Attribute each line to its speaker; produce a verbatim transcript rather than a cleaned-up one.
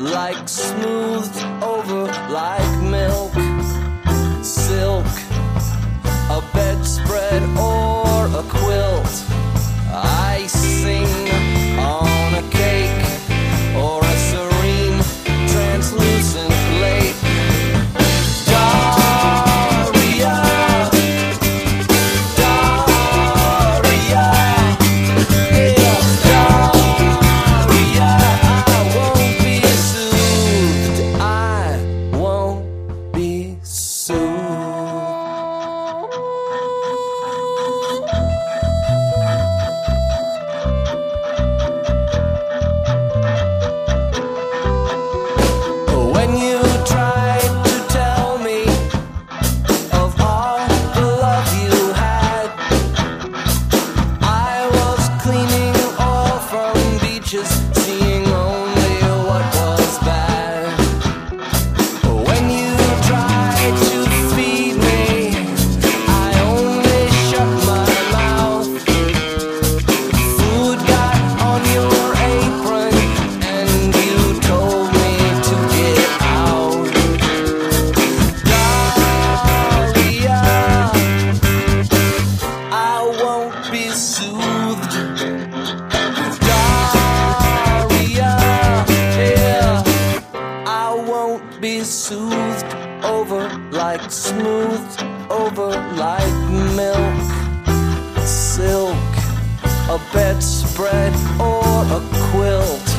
Speaker 1: like smoothed over like milk. Silk, a bedspread or a quilt. Icing on a cake or a serene, translucent lake. Daria, Daria, yeah, Daria. I won't be soothed. I won't be soothed. When you tried to tell me of all the love you had, I was cleaning oil from beaches, seeing only what was bad. When you tried to feed me, I only shut my mouth. Food got on your apron and you told me to get out. Daria, I won't be soothed. Daria, yeah, I won't be soothed over like smoothed over like milk. Silk, a bedspread or a quilt.